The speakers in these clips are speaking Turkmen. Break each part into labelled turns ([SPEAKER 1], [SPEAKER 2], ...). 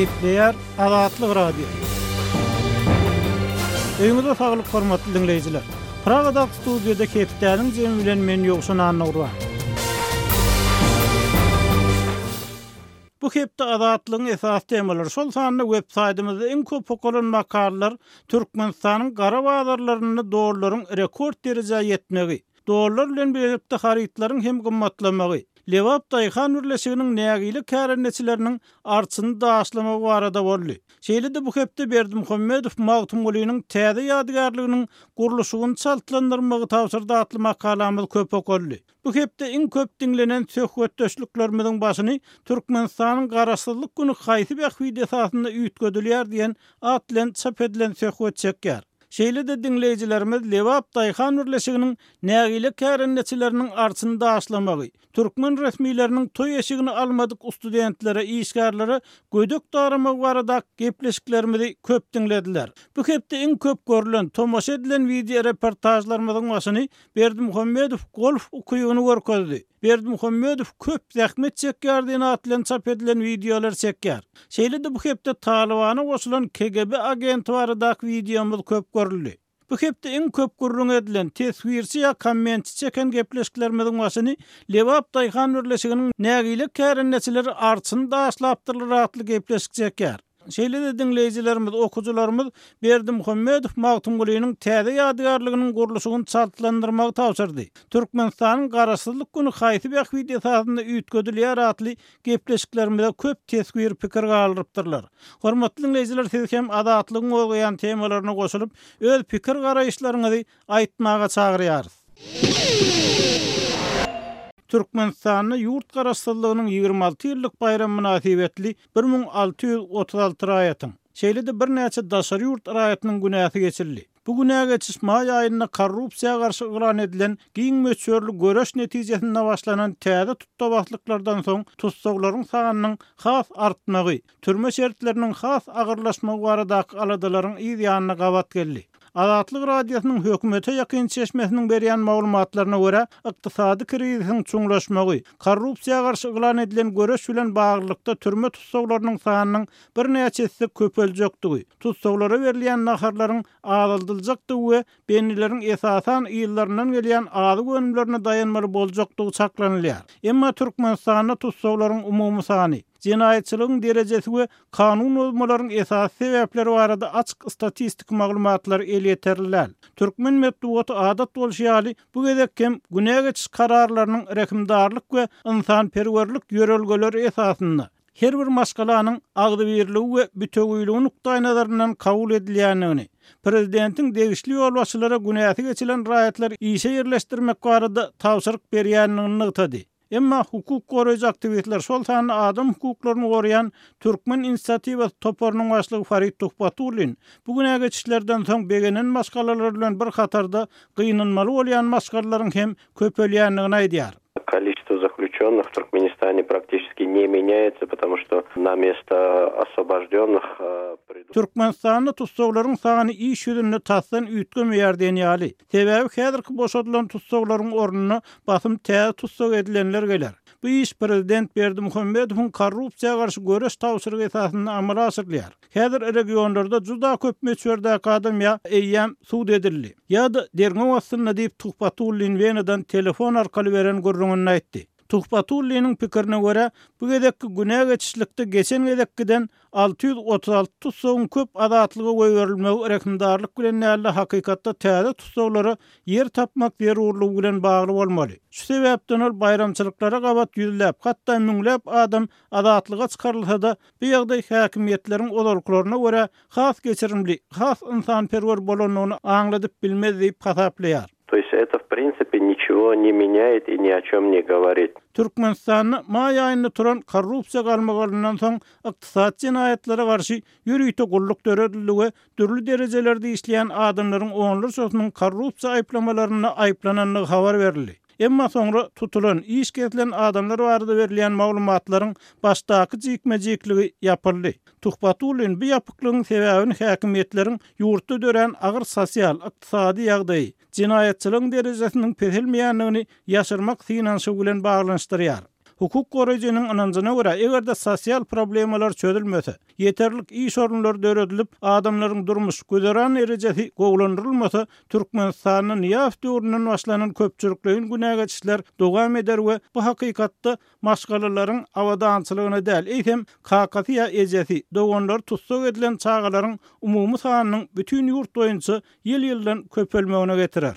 [SPEAKER 1] Gepleýär Azatlyk radio. Öňüňizde saglyk hormatly dinleýijiler. Pragada studiýada Kepdäniň jemi bilen men ýogşun anagyrwa. Bu hepde azatlygyň esas temalary şol sanyny web saytymyzda iň köp okulan makallar Türkmenistanyň gara bazarlaryny dolarlaryň rekord derejä ýetmegi, dolar bilen birlikde harytlaryň hem gymmatlamagy, Lewap Daýhan Birleşiginiň nägili kärenneçileriniň arçyny daşlamagy barada boldy. Şeýle-de bu hepde Berdimuhammedow Magtumgulynyň täze ýadygarlygynyň gurulşygyny çaltlandyrmagy tawsyrda atly makalamyz köp okuldy. Bu hepde iň köp dinlenen söhbetdeşliklerimiziň başyny Türkmenistanyň garaşsyzlyk güni haýsy bähwide esasynda üýtgödülýär diýen at bilen çap edilen söhbet çekýär. Şeýle-de dinleýijilerimiz Lewap Daýhan Birleşiginiň nägili kärenneçileriniň arçyny daşlamagy, türkmen resmiýetleriniň toý eşigini almadyk studentlere, işgärlere gödök daramagy barada gepleşiklerimizi köp dinlediler. Bu hepde iň köp görülen, tomaşa edilen video reportajlarymyzyň başyny Berdimuhammedow golf okuýugyny görkezdi. Berdimuhammedow köp zähmet çekýär diýen atlan çap edilen videolar çekýär. Şeýle-de bu hepde Talibana goşulan KGB agenti baradaky videomuz köp görüldi. Bu hepde iň köp gurrun edilen teswirçi ýa kommentçi çeken gepleşiklerimiziň başyny Lewap Daýhan Birleşiginiň nägili kärenneçileri arçyny daşlapdylar atly gepleşik çekýär. Şeýle-de dinleýijilerimiz, okujularymız Berdimuhammedow Magtumgulynyň täze ýadygarlygynyň gurulşygyny çaltlandyrmagy tawsyrdy. Türkmenistanyň garaşsyzlyk güni haýsy bähwide esasynda üýtgödülýär atly gepleşiklerimize köp teswir pikir galypdyrlar. Hormatly dinleýijiler, siz hem azatlygyň bolýan temalaryna goşulyp öz pikir garaýşlaryňyzy aýtmaga çagyrýarys. Türkmenistanyň ýurt garaşsyzlygynyň 26 ýyllyk bayramy münasibetli 1636 raýatyň. Şeýle-de bir näçe daşary ýurt raýatynyň günäsi geçirildi. Bu günäge geçiş may aýyna korrupsiýa garşy ýylan edilen giň möçörlü göreş netijesinde başlanan täze tutdabaklardan soň tutsaglaryň sanynyň has artmagy, türme şertleriniň has agyrlaşmagy baradaky aladalaryň ýa-da gawat geldi. Azatlyk radiosynyň hökümete ýakyn çeşmesiniň berýän maglumatlaryna görä, ykdysady krizisiň çuňlaşmagy, korrupsiýa garşy ýylan edilen göreş bilen baglykda türme tutsaglarynyň sanynyň bir näçesi köpeljekdigi, tutsaglara berilýän naharlaryň azaldyljekdigi we benileriň esasan ýyllaryndan gelýän azy gönümlerine dayanmaly boljakdygy çaklanylýar. Emma Türkmenistanyň tutsaglaryň umumy sany, jinayetçiligiň derejesi we kanun normalarynyň esas sebäpleri barada açyk statistik maglumatlar elýeterler. Türkmen medeniýeti adat bolýaly bu gezek hem günäge geçiş kararlarynyň rekimdarlyk we insanperwerlik ýörelgeleri esasynda her bir maşgalanyň agdy birligi we bütegüýligi nukdaý nazaryndan kabul edilýändigini, prezidentiň degişli ýolbaşçylara günäsi geçilen raýatlar işe ýerleşdirmek barada tawsyryk berýändigini ýytdy. Emma hukuk goraýjy aktivistler şol sany adam hukuklaryny goraýan Türkmen inisiatiwasy toparynyň başlygy Farid Tuhbatulin bu günäge geçişlerden soň begenen maşgalalar bilen bir hatarda gynanmaly bolýan maşgalalaryň hem köpelýändigini aýdýar.
[SPEAKER 2] Количество заключенных в Туркменистане практически не меняется, потому что на место освобожденных
[SPEAKER 1] Türkmenistanyň tutsaglaryň sany iş ýüzünde tasdan üýtgemeýär diýenýäli. Sebäbi häzirki boşadylan tutsaglaryň ornuny basym täze tutsag edilenler geler. Bu iş prezident Berdimuhammedowyň korrupsiýa garşy göreş tawsyrygy esasynda amala asyrlýar. Häzir regionlarda juda köp möçürdäki adam ýa eýýäm suud edildi. Ýa-da derňe wasyna diýip Tuhbatulin wenadan telefon arkaly beren gurrungyny aýtdy. Tuhbatulinň pikirine görä, bu gezekki günäge geçişlikde geçen gezekkiden 636 tutsagyň köp azatlygy goýberilmegi rekimdarlyk bilen näle hakykatda täze tutsaglary yer tapmak zerurlygy bilen bagly bolmaly. Şu sebäpden ol bayramçylyklara gawat ýüzläp, hatda müňläp adam azatlyga çykarylsa-da bu ýagdaý häkimiýetleriň olarklaryna görä has geçirimli, has insanperwer bolanyny aňladyp bilmez diýip hasaplaýar.
[SPEAKER 2] То есть это, в принципе, ничего не меняет и ни о чем не говорит.
[SPEAKER 1] Türkmenistanyň may aýynda turan korrupsiýa galmagaryndan soň ykdysat jinaýatlary garşy ýürüýte gulluk töredildi we türlü derejelerde işleýän adamlaryň onlarçasynyň korrupsiýa aýplamalaryna aýplananlygy habar berildi. Emma soňra tutulan, iş kesilen adamlar barada berilýän maglumatlaryň başdaky jikmejikligi ýapyldy. Tuhbatulin bu ýapyklygyň sebäbini häkimiýetleriň ýurtda dören agyr sosial, ykdysady ýagdaý, jinaýatçylygyň derejesiniň pesilmeýänligini ýaşyrmak finansy bilen baglanşdyrýar. hukuk goraýjynyň ananjyna görä egerde sosial problemalar çözülmese, yeterlik iş orunlary döredilip, adamlaryň durmuş gözeran erejesi gowlandyrylmasa, Türkmenistanyň ýaf döwründen başlanan köpçülikliň günägeçler dowam eder we bu hakykatda maşgalalaryň awadançylygyna däl, eýsem kakatya ejesi dowanlar tutsak edilen çağalaryň umumy sanynyň bütün ýurt boýunça ýyl-ýyldan köpelmegine getirer.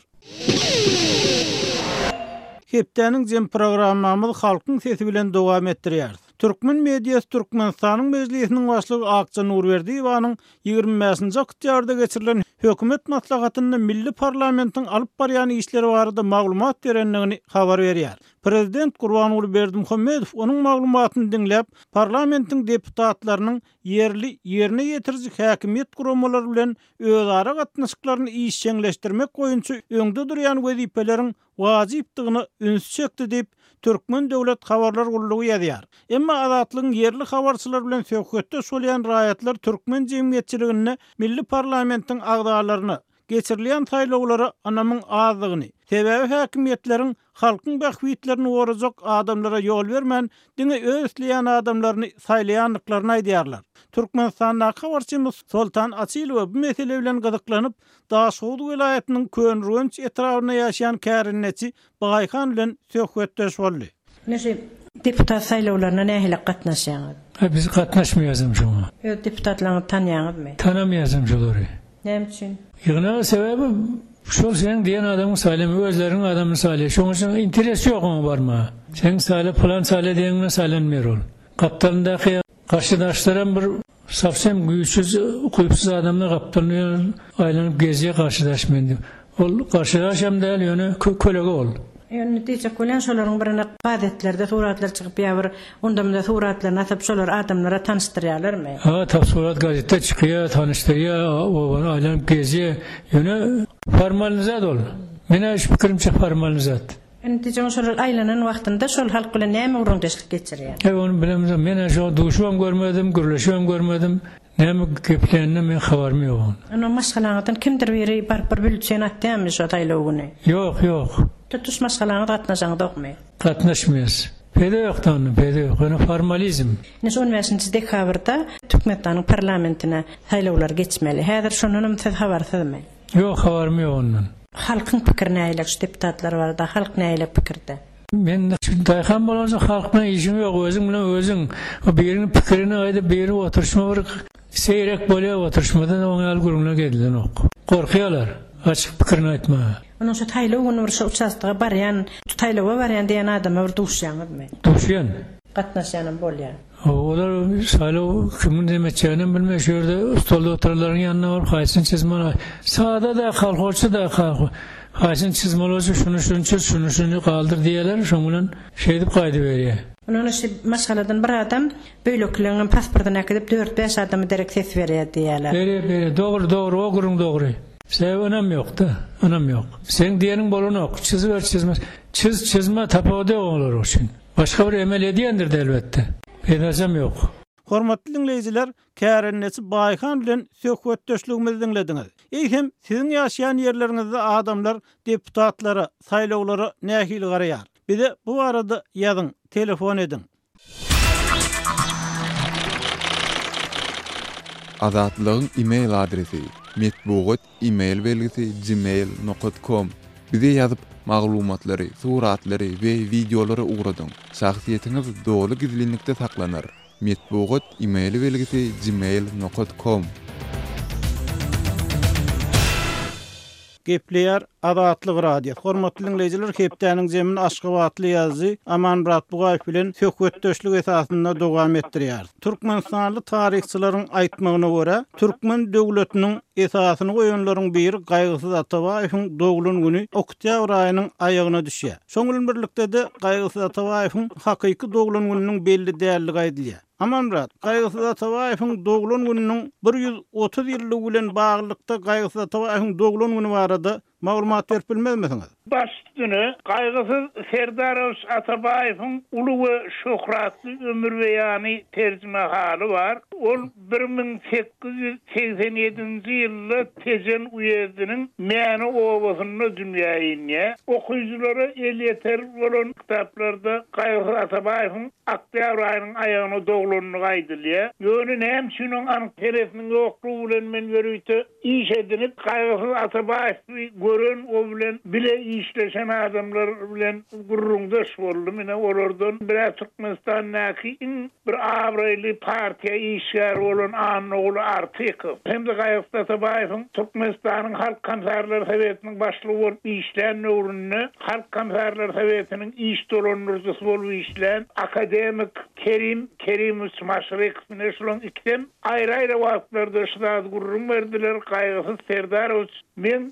[SPEAKER 1] Hepdeniň jem programmamyz halkyň sesi bilen dowam etdirýär. Türkmen mediýasy Türkmenistanyň mejlisiniň başlygy Akça Nurberdiýewanyň 25-nji oktýabrda geçirilen hökümet maslahatyny milli parlamentiň alyp barýan işleri barada maglumat berenligini habar berýär. Prezident Gurbanuly Berdimuhammedow onuň maglumatyny dinläp, parlamentiň deputatlarynyň yerine ýetirjik häkimiýet guramalary bilen özara gatnaşyklaryny işçileşdirmek boýunça öňde durýan wezipeleriň wajypdygyny üns çekdi diýip Türkmen Döwlet Habarlar Gurulugy ýazýar. Emma azatlygyň yerli habarçylar bilen söhbetde bolýan raýatlar Türkmen jemgyýetçiligine milli parlamentiň agdalaryny geçirilen saýlawlara anamyň azlygyny, sebäbi häkimiýetleriň halkyň bähwitlerini worajak adamlara ýol bermän, diňe öýsleýän adamlaryny saýlaýanlyklaryny aýdýarlar. Türkmenistanyň habarçymyz Sultan Asylow bu mesele bilen gyzyklanyp, Daşowut vilayatynyň Könrünç etrawyna ýaşaýan kärinneçi Baýhan bilen söhbetdeş boldy.
[SPEAKER 3] Näçe deputat saýlawlaryna nähili gatnaşýaňyz?
[SPEAKER 4] Biz gatnaşmaýazym şoňa.
[SPEAKER 3] Deputatlaryny tanýaňyzmy?
[SPEAKER 4] Tanamaýazym şolary.
[SPEAKER 3] Näme üçin?
[SPEAKER 4] Ýygna sebebi şol sen diýen adamyň saýlamy özleriň adamyny saýlay. Şoň üçin interes ýok oňa barma. Sen saýla plan saýla diýenine saýlanmaýar ol. Gaptalyndaky garşydaşlaram bir safsem güýçsiz, kuýpsuz adamla gaptalany aýlanyp gezýe garşydaşmaýan. Ol garşydaşam däl ýöne kölege ol.
[SPEAKER 3] Ýöne diýjek bolan şolaryň birine gazetlerde suratlar çykyp ýa-bir ondamda suratlaryny atyp şolar adamlara tanışdyrýarlarmy?
[SPEAKER 4] Ha, surat gazetde çykýar, tanışdyrýar, o aýlanyp gezýe. Ýöne formalizat ol. Mene iş pikirimçe formalizat.
[SPEAKER 3] Diýjek şolar aýlanan wagtynda şol halk bilen näme urundaşlyk geçirýär?
[SPEAKER 4] Onu bilemem, mene şo duşuam görmedim, gürleşiam görmedim. Näme geplerini men habarym ýok.
[SPEAKER 3] Ana maşgalaňyzdan kimdir biri bir bülçen atýarmy şo taýlawyny?
[SPEAKER 4] Ýok.
[SPEAKER 3] Tutuş maşgalaňyza gatnaşaňyz dokmy?
[SPEAKER 4] Gatnaşmaýas. Pede ýokdan, pede ýok. Ony formalizm.
[SPEAKER 3] Näçe 15-nji dekabrda Türkmenistanyň parlamentine saýlawlar geçmeli. Häzir şonun siz habarsızmy?
[SPEAKER 4] Ýok, habarym ýok ondan.
[SPEAKER 3] Halkyň pikirini aýlak deputatlar barada, halk näýle pikirde?
[SPEAKER 4] Men daýhan bolansa halkna işim ýok, özüň bilen özüň o biriniň pikirini aýdyp beri oturşma bir seýrek bolýar, oturşmada oňal gurulna gedilen ok. Gorkýarlar, açyk pikirini aýtma.
[SPEAKER 3] Onuň şu taýlawyny bir uçastyga barýan, taýlawa barýan diýen adama bir duşýaňyzmy?
[SPEAKER 4] Duşýan.
[SPEAKER 3] Gatnaşýanym bolýar.
[SPEAKER 4] Olar saýlaw kimin demeçäni bilmä, şu ýerde stolda oturlaryň ýanyna bar, haýsyn çizmeli. Saada da halkçy da haýsyn çizmeli şunu galdyr diýerler, şoň bilen şeýdip gaýdy berýär.
[SPEAKER 3] Onuň şu maşgaladan bir adam böýlekleriň pasportyny akdyp 4-5 adamy derek ses berýär diýerler.
[SPEAKER 4] Berýär, dogry, o gurung dogry. Sen önəm ýok-da, önəm ýok. Sen diýenin bolan ok, çizip çizmez. Çizme tapawda olur üçin. Başga bir emel edýändir elbetde. Pedazam ýok.
[SPEAKER 1] Hormatly dinleýijiler, kärenneçi Baýhan bilen söhbetdeşligimizi dinlediňiz. Eýsem siziň ýaşaýan ýerleriňizde adamlar deputatlara, saýlawlara nähili garaýar? Bize bu arada ýazyň, telefon edin.
[SPEAKER 5] Azatlygyň e-mail adresi metbugot@email.com. Bize ýazyp maglumatlary, suratlary we videolary ugradyň. Şahsiýetiňiz dogry gizlilikde saklanar. metbugot@email.com.
[SPEAKER 1] Gepleýär Azatlyk radio. Hormatly dinleýijiler, hepdeniň jemin Aşgabatly ýazy Aman Murat Bugaýew bilen söhbetdeşlik esasynda dowam etdirýär. Türkmenistanly taryhçylaryň aýtmagyna görä, Türkmen döwletiniň esasyny goýanlaryň biri Gaýgysyz Atabaýewiň dogulun güni oktýabr aýynyň aýagyna düşýär. Şoň bilen birlikde de Gaýgysyz Atabaýewiň hakyky dogulun gününiň belli däligi aýdylýar. Aman Murat, Gaýgysyz Atabaýewiň dogulun gününiň 130 ýyllygy bilen baglykda Gaýgysyz Atabaýewiň dogulun güni barada maglumat berip bilmezmisiňiz?
[SPEAKER 6] Başüstüne Gaýgysy Serdarow Atabaýewiň uly we şöhratly ömür beýany terjime haly bar. Ol 1887-nji ýylda Tejen uýezdiniň Mäni owasyny dünýäge ine. Okuyjulary el yeter bolan kitaplarda Gaýgysy Atabaýewiň oktyabr aýynyň aýagyna dogulanyny gaýdylýar. Ýöne hem şunyň anyk teresiniň oklugy bilen men görüýte iş edinip Gaýgysy Atabaýewi gören o bilen bile işleşen adamlar bilen gurrundaş boldum. Mine olardan bir Türkmenistan'daki bir abraylı partiya işler olan Anoğlu Artikov. Hem de Gaýgysy Atabaýewiň Türkmenistan'ın Halk Kamsarlar Sowetiniň başlygy bolup işleyen uğruna Halk Kamsarlar Sowetiniň iş dolandyryjysy bolup işleyen akademik Kerim Maşrykov neşulun ikdem aýry-aýry wagtlarda şuda gurrun berdiler. Gaýgysy Serdarow men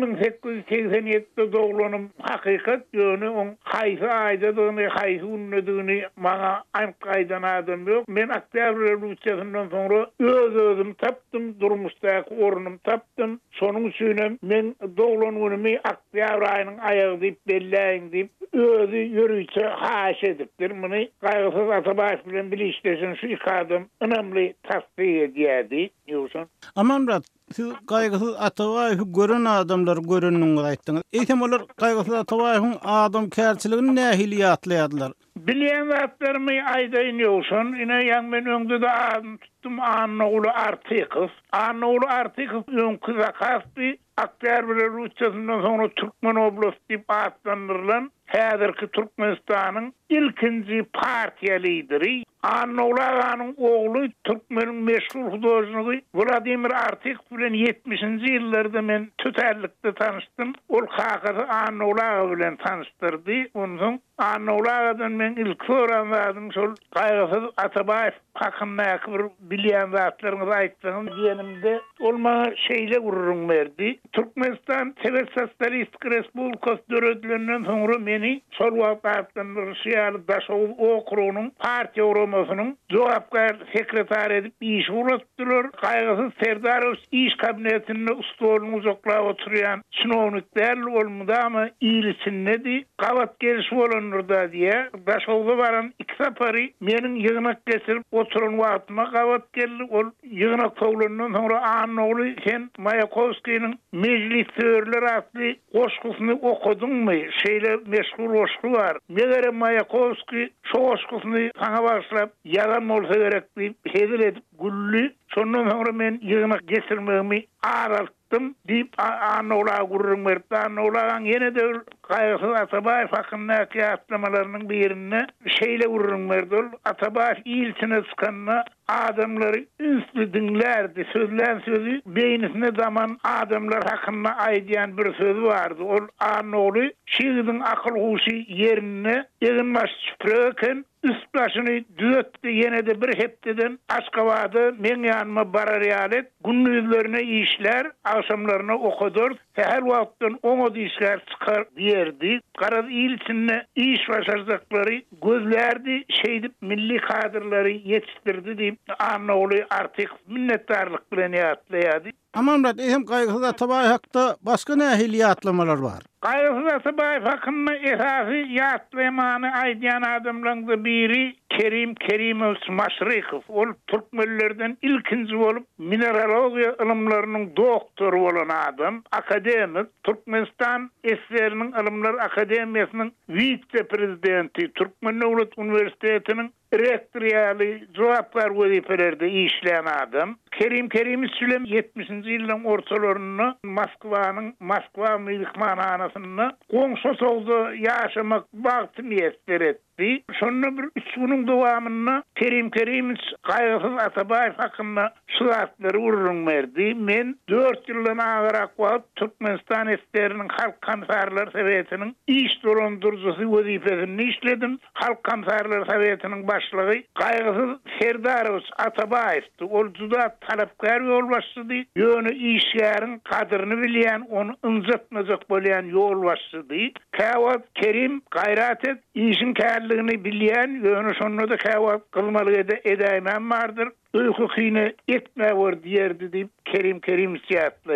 [SPEAKER 6] 1887-de dogulanym hakykat ýöne on haýsy aýdadyny, haýsy unnediňi maňa aýtgaýdan adam ýok. Men oktyabr rewolýusiýasyndan soňra özüm tapdym, durmuşdaky ornum tapdym. Şonuň üçin men dogulanymy oktyabr aýynyň aýagy diýip belläýin diýip özü ýörüýçe haş edipdir. Muny Gaýgysy Atabaýew bilen bilişleşen şu iki adam önemli tasdik edýärdi. Ýoksa
[SPEAKER 1] Aman siz Gaýgysy Atabaýewi gören adamlar görenini aýtdyňyz. Eýtem olar Gaýgysy Atabaýewiň adam kärçiligini nähili ýatlaýardylar?
[SPEAKER 6] Bilýän zatlarmy aýdaýyn ýoksun. Ine ýa men öňde de tutdum Anoğlu Artikov. Anoğlu Artikov öňkü zakasty oktyabr rewolýusiýasyndan soňra Türkmen oblast diýip atlandyrylan häzirki Türkmenistanyň ilkinji partiýa lideri. Anoğlu aganyň ogly Türkmeniň meşhur hudaýjyny Vladimir Artikov bilen 70-nji ýyllarda men töterlikde tanışdym. Ol hakyky Anoğlu aga bilen tanışdyrdy. Onuň Anoğlu agadan men ilk soranladym şol Gaýgysy Atabaýew hakyndaky bir bilýän zatlaryňyzy aýtdyňyz diýenimde ol maňa şeýle gurrun berdi. Türkmenistan Sovet Sosialistik Respublikasy döredilenden soňra meni şol wagtdan Russiýaly Daşow okrugynyň partiýa uramasının jogapkar sekretar edip iş uratdylar. Gaýgysy Serdarow iş kabinetinde ustoluny uzaklap oturýan çynownikler bolmudamy ýylyçyndy. Gawat geliş bolanyrda diýe Daşowda baran iki sapary meniň ýygnak geçirip oturan wagtyma gawat geldi. Ol ýygnak toglanyndan soňra Anoğlu sen Mayakovskiň Meclis Törler atly goşgusyny okudyňmy? Şeýle meşhur goşgu bar. Megere Mayakovski şo goşgusyny saňa başlap ýalan bolsa gerek diýip hedil edip gully. Şondan soňra men ýygnak geçirmegimi araltdym diýip Anoğlu'a gurrun berdi. Anoğlu'ň ýene de Gaýgysy Atabaýew hakyndaky atlamalarının birine şeýle gurrun berdi. Atabaýew ýylçyna çykanda adamlary ünsli dinlerdi. Sözlän sözü beýnisine zaman adamlar hakynda aýdýan bir söz bardy. Ol Anoğlu şiýdiň akyl huşy ýerine ýygynmaş çüpreken üst başyny düýetdi. Ýene de bir hepdeden Aşgabatda men ýanyma barar ýalet gündüzlerine işler, akşamlarına okudur. Her wagtdan oňa işler çykar diýerdi. Garad ýylçyny iş başarjakları gözlerdi, şeýdip milli kadrlary ýetişdirdi diýip Anoğlu artık minnetdarlyk bilen ýatlaýardy.
[SPEAKER 1] Aman hem Gaýgysy Atabaýew hakda başga nähili ýatlamalar bar?
[SPEAKER 6] Gaýgysy Atabaýew hakynda esasy ýatlamany aýdýan adamlaryň biri Kerim Maşrykov. Ol türkmenlerden ilkinji bolup mineralogiýa ilmläriniň doktory bolan adam, akademik, Türkmenistan SSR-niň Ilmler Akademiýasynyň vice-prezidenti, Türkmen Dowlat Universitetiniň rektoriýaly jogapkar wezifelerde işleyen adam. Kerim Sülem 70-nji ýylyň ortalaryny Moskwa mehmanhanasyny goňşusowda ýaşamak bagtyny ýetdirdi. Şonu bir 3 günüň dowamyny Kerim Gaýgysy Atabaýew hakynda şuatlary urrun berdi. Men 4 ýyldan agarak wagt Türkmenistan SSR-niň Halk Kamsarlar Sowetiniň iş dolandyrjysy wezifesini işledim. Halk Kamsarlar Sowetiniň başlygy Gaýgysy Serdarow Atabaýew ol juda talapkar ýolbaşçy, ýöne işleriň kadryny bilýän, onu ynjatmajak bolýan ýolbaşçy. Kawat Kerim gaýrat et, işin kärligini bilýän, ýöne şonu da kawat kılmaly edäýmem bardyr. Öýküne etme var diýerdi diýip Kerim ýatlaýar.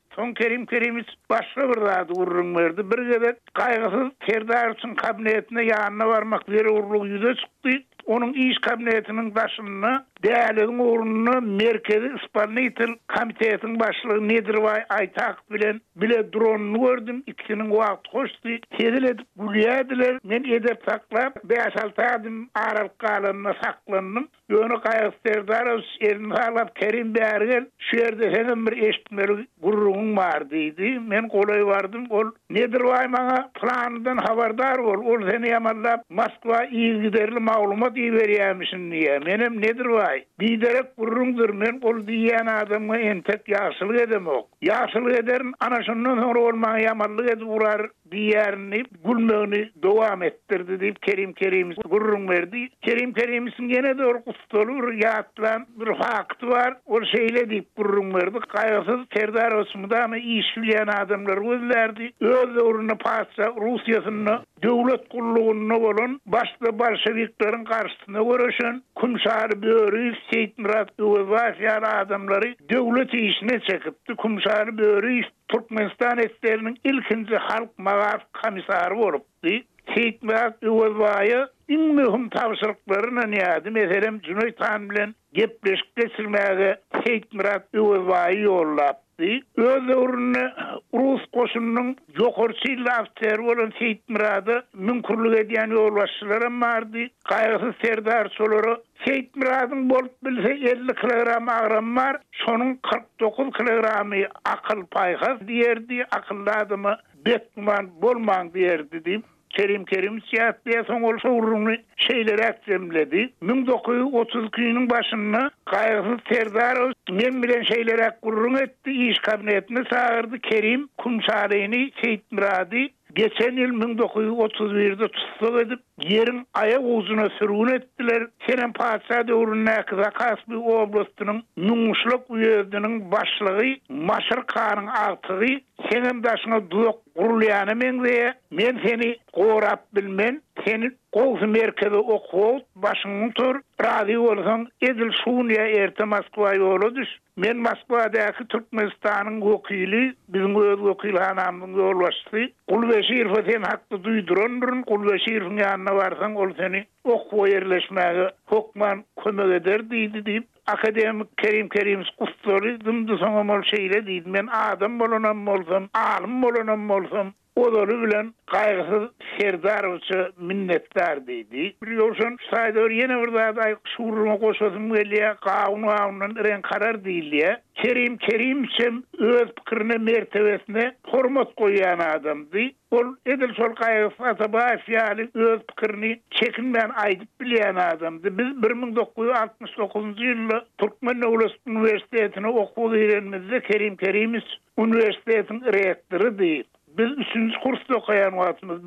[SPEAKER 6] Son Kerim'imiz başka bir zat urrun verdi. Bir gede kaygısız Serdar'ın kabinetine yanına varmak üzere urluğu yüze çıktı. Onun iş kabinetinin başını, değerliğin uğrunu merkezi İspanyol komitetin başlığı Nedirvay Aytak bile drone'unu gördüm. İkisinin vakti hoştu. Tedil edip gülüyediler. Men edep saklap 5-6 adım aralık alanına saklandım. Yönü Kayıs Serdar elini sağlap Kerim Bergel şu yerde senin bir eşitmeli gururun var deydi. Men kolay vardım. Ol Nedirvay bana planından haberdar ol. Ol seni yamallap Moskva iyi giderli mağlumat iyi veriyormuşsun diye. Menim Nedirvay biderek gururumdur. Men ol diyen adamı entek yaşılık edemok. Yaşılık ederin ana şundan sonra olmaya yamallık edip uğrar diğerini gülmeğini devam ettirdi deyip Kerim gururun verdi. Kerim'sin gene de orkustolur yatlan bir faktı var. O şeyle deyip gururun verdi. Kaygısız Serdar Osman'da ama iyi süleyen adamlar gözlerdi. Öz uğruna passa Rusya'sını devlet kulluğuna olan başta Bolşeviklerin karşısına görüşen Kumşar Böğrü Seyit Murat Övvafiyar adamları devlet işine çekipti. Kumşar Böğrü Türkmenistan etlerinin ilkinci halk mağaf komisarı olupdu. Seyit Murat Övvafiyar en mühim tavsırıklarına niyadı. Mesela Cüneyt Han bilen gepleşik geçirmeye Seyit Murat Övvafiyar yollaptı. Öz uğruna Rus koşunun yokorçıyla afteri olan Seyit Murat'ı mümkürlük ediyen yolbaşçılarım vardı. Kaygısız Serdar Soları Seyit Murat'ın bolup bilse 50 kilogram ağram var. Şonun 49 kilogramı akıl payhaz diyerdi. Akıllı adamı bekman bolman diyerdi deyip Kerim siyasetiye son olsa urunu şeyleri aksemledi. 1932'nün başında Kaygısız Serdar men bilen şeyleri akkurrun etti. İş kabinetine çağırdı. Kerim Kumşareyni Seyit Murat'ı geçen yıl 1931'de tutsuk edip yerin ayak uzuna sürgün ettiler. Senin padişah devrine Zakaspi oblastının Munguşluk üyedinin başlığı Maşır Kağan'ın altığı senin daşına duyuk kurulayanı men seni korap bilmen seni Kolsu merkezi okul başını tur radyo olsan edil şuniya erte Moskva yolu düş. Men Moskva'daki Türkmenistan'ın vekili bizim öz vekilhanamın yolbaşçısı Kulbeşirf'e sen hakkı duyduran Kulbeşirf'in yanına varsan ol seni okula yerleşmeye hokman kömek eder deyip akademik Kerim kustları dımdı sana mol şeyle deyip men adam bolonam olsam alim bolonam olsam odalı bilen Kaygısız Serdar Hoca minnettar deydi. Biliyorsun Saydor yine burada şuuruma koşasım geliyor. Kağunu ren karar değil ya. Kerim'cim öz fikrine mertebesine hormat koyan adamdı. Ol edil sol Kaygısız Atabafiyali öz fikrini çekinmeyen aydıp bilen adamdı. Biz 1969 yılda Türkmen Üniversitesi'ne okul öğrenmizde Kerim'imiz üniversitetin rektörü değil. Biz 3. kursta okuyan vaatımız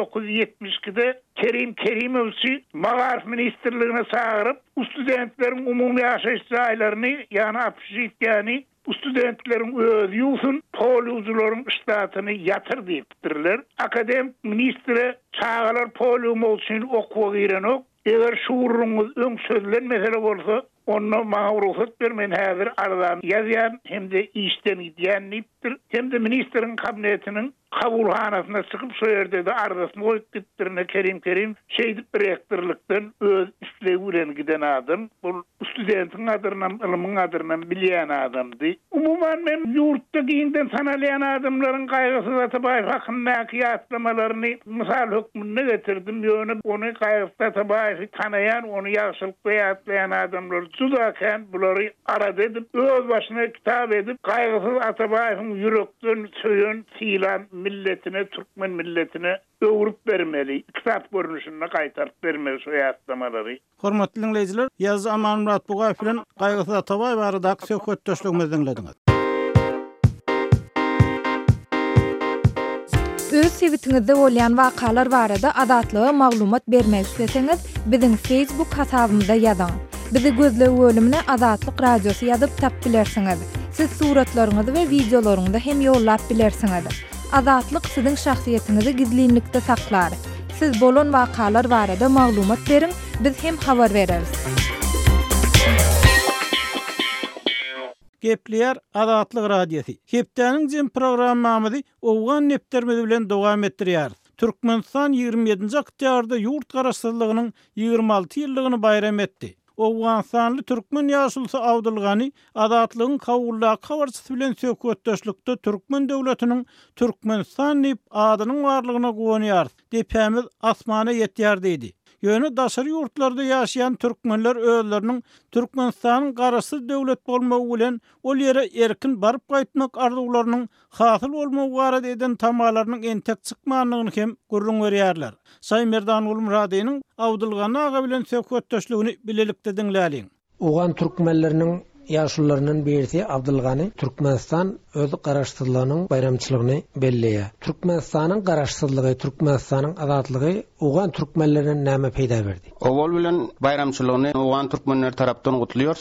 [SPEAKER 6] 1972'de Kerim'imizi Magarif Ministerliğine çağırıp bu studentlerin umumi yaşayış aylarını yani apşityani bu studentlerin öz yusun poliyucuların statını yatır deyiptirler. Akademik ministre çağırlar poliyum olsun okuwa girenok. Eğer şuurunuz ön sözlen mesele olsa onu bana ruhsat vermeyin hazır aradan yazyan hem de işten gidiyen niptir. Hem de ministerin kabinetinin kabulhanasına çıkıp şu yerde de ardasını koyup gittirine Kerim şeydip rektörlükten öz işlevilen giden adam. Bu studentin adırından, ılımın adırından bileyen adamdı. Umuman ben yurtta giyinden sanalayan adamların Kaygısız Atabay hakkındaki yatlamalarını misal hükmünde getirdim. Yani onu Kaygısız Atabay'ı tanıyan, onu yaşılıkta yatlayan adamlar zudaken bunları arad edip, öz başına kitap edip, Kaygısız Atabay'ın yürekten söyün, silan milletine, Türkmen milletine öwürüp bermeli, kitap görünüşüne kaytarıp bermeli şu yatlamaları.
[SPEAKER 1] Hormatly dinleyijiler, ýazy Aman Murat Bugay bilen Kaygysız Atabay barada söhbetdeşligimizi dinlediňiz.
[SPEAKER 7] Öz sebitiňizde bolýan wakalar barada adatlyga maglumat bermek isteseňiz, biziň Facebook hasabymyza ýazyň. Bizi gözle bölümine Azatlyk radiosu ýazyp tap bilersiňiz. Siz suratlaryňyzy we videolaryňyzy hem ýollap bilersiňiz. Azatlyk siziň şahsiýetiniňizi gizlinlikde saklar. Siz bolan wakalar barada maglumat beriň, biz hem habar bereriz.
[SPEAKER 1] Gepleýär Azatlyk radiosi. Hepdeniň jem programmamyzy owgan neptermedi bilen dowam etdirýär. Türkmenistan 27-nji oktýabrda ýurt garaşsyzlygynyň 26 ýyllygyny bayram etdi. Owganstanly türkmen ýaşulsy Awdylgany azatlygyň kawulla kawarçysy bilen söhbetdeşlikde türkmen döwletiniň Türkmenistan diýip adynyň barlygyna gowunýar. Depemiz asmana ýetýär diýdi. Ýöne daşary ýurtlarda ýaşaýan türkmenler özleriniň Türkmenistanyň garaşsyz döwlet bolmagy bilen ol ýere erkin baryp gaýtmak arzuwlarynyň hasyl bolmagy barada eden tamalarynyň entek çykmanlygyny hem gurrun berýärler. Saý Merdan ulum radyonyň Awdylgany aga bilen söhbetdeşligini bilelikde diňläliň.
[SPEAKER 8] Oğan Türkmenlerinin yaşlılarının birisi Abdülgani Türkmenistan öz garaşsyzlygynyň bayramçylygyny belleýär. Türkmenistanın garaşsyzlygy, Türkmenistanın azatlygy oğan Türkmenlerine näme peýda berdi?
[SPEAKER 9] Owal bilen bayramçylygyny oğan Türkmenler tarapdan gutulýar.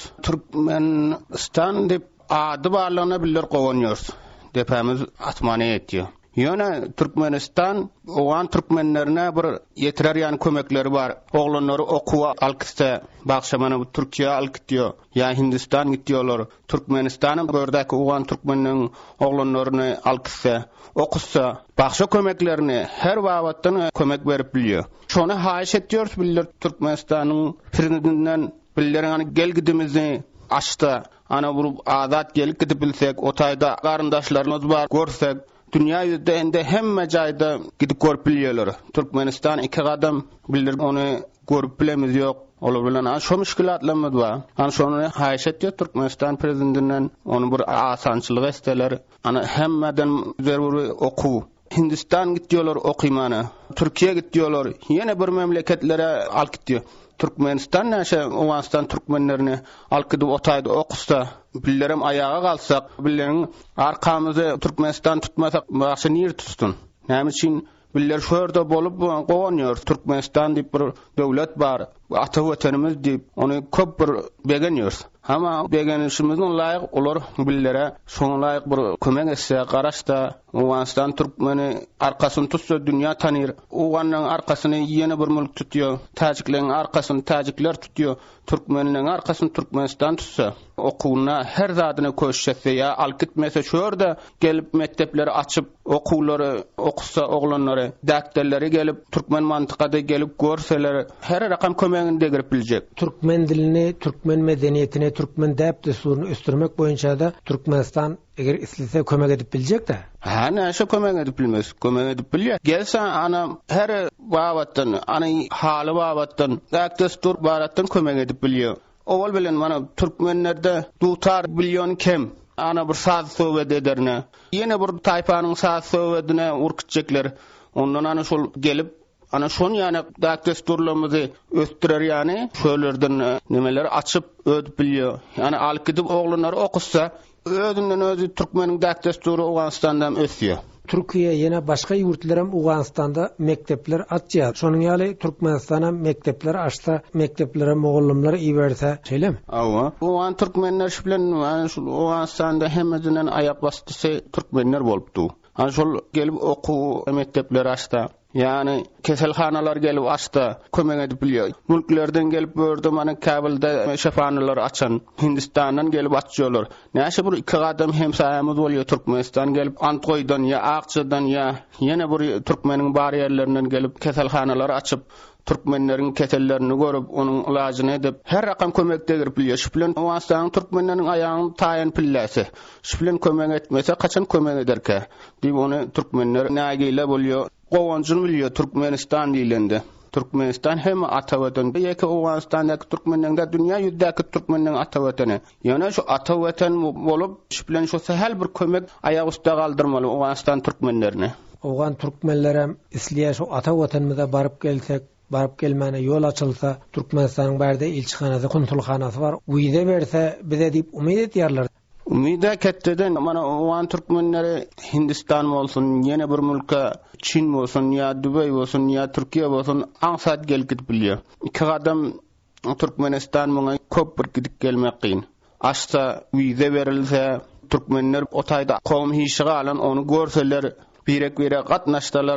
[SPEAKER 9] Türkmenistan diýip ady barlygyna bilir gowanýar. Depemiz atmany etdi. Ýöne Türkmenistan oğan Türkmenlerine bir ýetirýän kömekleri bar. Oglanlary okuwa alkysda bagşamany Türkiýe alkytýar. Ya Hindistan gitýärler. Türkmenistanyň bördäki oğan Türkmenleriň oglanlaryny alkysda okussa, bagşa kömeklerini her wagtdan kömek berip bilýär. Şonu haýyş etýär bilir Türkmenistanyň prezidentinden billerini gelgidimizni açda. Ana bu azat gelip gidip bilsek, o taýda garyndaşlarymyz bar görsek, dünya ýüzünde ende hemme jaýda gidip görüp bilýärler. Türkmenistan iki gadam bilir onu görüp bilemiz ýok. Olar bilen şo müşkilatlarymyz bar. Ana şonu haýyş etýär Türkmenistan prezidentinden onu bir asançylyk isteler. Ana hemmeden zeruri oku. Hindistan gitýärler okymana. Türkiýe gitýärler. Ýene bir memleketlere alkytdy. Türkmenistan näşe Owganistan türkmenlerini alkydy otaýdy okusa, billerim ayağa galsak, billerin arkamyzy Türkmenistan tutmasak, başy niýer tutsun. Näme üçin biller şöýerde bolup gowanýar. Türkmenistan diýip bir döwlet bar, ata wetenimiz diýip onu köp bir begenýär. Ama begenişimizin laýyk olar billere şoňa laýyk bir kömek etse, garaşda Owganistan türkmeni arkasyny tutsa dünýä tanýar. Owanyň arkasyny ýene bir mülk tutýar. Tajikleriň arkasyny tajikler tutýar. Türkmenleriň arkasyny Türkmenistan tutsa, okuwuna her zadyna köşetse ýa alkytmese şöýerde gelip mektepleri açyp okuwlary okusa oglanlary, dakterleri gelip türkmen mantykada gelip görseler her rakam kömegini degirip biljek.
[SPEAKER 8] Türkmen dilini, Türkmen medeniýetini, Türkmen däp desturyny östürmek boýunça da Türkmenistan eger islise kömek edip biljek-de.
[SPEAKER 9] Ha, näşe kömek edip bilmez, kömek edip bilýär. Gelse ana her wagtdan, ana haly wagtdan, dakter baratdan kömek edip bilýär. Owal bilen mana türkmenlerde dutar bilýän kem. Ana bir saz söwed ederne. Ýene bir taýpanyň saz söwedine urkutjekler. Ondan ana şol gelip ana şonu ýani dakterlerimizi östürer ýani şölerden nimeler açyp ödüp bilýär. Ýani alkydy oglanlary okusa özünden özü Türkmeniň dakterleri Owganistandan ösýär.
[SPEAKER 8] Türkiýe ýene başga ýurtlarym Owganistanda mektepler açýar. Şonuň ýaly Türkmenistana mektepler açsa, mekteplere mogullamlar iberse, şeýlemi?
[SPEAKER 9] Awa. Owan türkmenler bilen ana şu Owganistanda hemmeden aýak bastysy türkmenler bolupdy. Ana şol gelip okuw mektepler açsa, yani keselhanalar gelip açsa, kömek edip bilýär. Mülklerden gelip börde mana Kabulda şefanalar açan, Hindistandan gelip açýarlar. Näşe bir iki gadam hemsaýamyz bolýar Türkmenistan gelip Antgoýdan ýa Akçydan ýa ýene bir türkmeniň bar ýerlerinden gelip keselhanalar açyp türkmenleriň kesellerini görüp onuň ilagyny edip her rakam kömek degirip bilýär. Şu bilen Owganistanyň türkmenleriň aýagyny taýan pilläsi. Şu bilen kömek etmese kaçan kömek ederke diýip onu türkmenler nägile bolýar. Gowanjyny bilýär Türkmenistan diýilende. Türkmenistan hem ata watan, ýa-ki Owganistandaky türkmenlerde dünýä ýüzündäki türkmenleriň ata watany. Ýöne şu ata watan bolup, şu bilen şu sehel bir kömek aýak üstä galdyrmaly Owganistan türkmenlerine.
[SPEAKER 8] Oğan türkmenlere isliye şu ata vatanımıza barıp gelsek, barıp gelmene yol açılsa, Türkmenistan'ın berde ilçihanası, konsulhanası var. Uyda verse bize deyip umid etýärler.
[SPEAKER 9] Umida ketteden mana owan türkmenleri Hindistan bolsun, yene bir mülke Çin bolsun, ya Dubai bolsun, ya Türkiye bolsun, aňsat gelip bilýär. İki adam Türkmenistan muňa köp bir gidip gelmek kyn. Açsa uyda berilse, türkmenler o taýda kowum hiýşiga alan onu görseler, birek gatnaşdylar.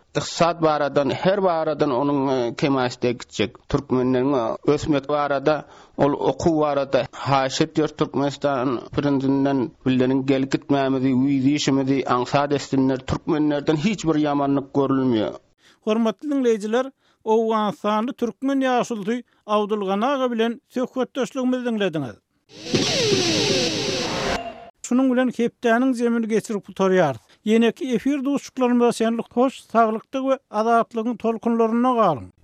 [SPEAKER 9] iqtisad baradan her baradan onun kemasde gitjek. Türkmenlerin ösmek barada ol oku barada haşet yer Türkmenistan prinsinden billerin gelip gitmemedi, üýdişmedi, aňsa destinler Türkmenlerden hiç bir yamanlyk görülmüyor.
[SPEAKER 1] Hormatly dinleyijiler, Owganstany türkmen ýaşuldy Abdulgan aga bilen söhbetdeşligimizi dinlediňiz. Şunun bilen hepdäniň zemini geçirip tutarýar. Ýene-ki efir dostluklarymyza şenlik hoş, saglyklyk we azatlygyň tolkunlaryna galyň.